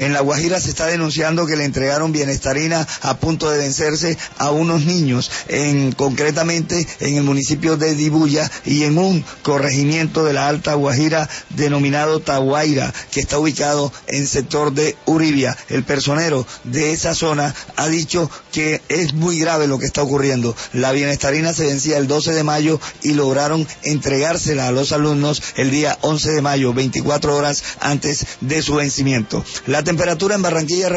En La Guajira se está denunciando que le entregaron bienestarina a punto de vencerse a unos niños, concretamente en el municipio de Dibuya y en un corregimiento de la Alta Guajira denominado Taguaira, que está ubicado en sector de Uribia. El personero de esa zona ha dicho que es muy grave lo que está ocurriendo. La bienestarina se vencía el 12 de mayo y lograron entregársela a los alumnos el día 11 de mayo, 24 horas antes de su vencimiento. La temperatura en Barranquilla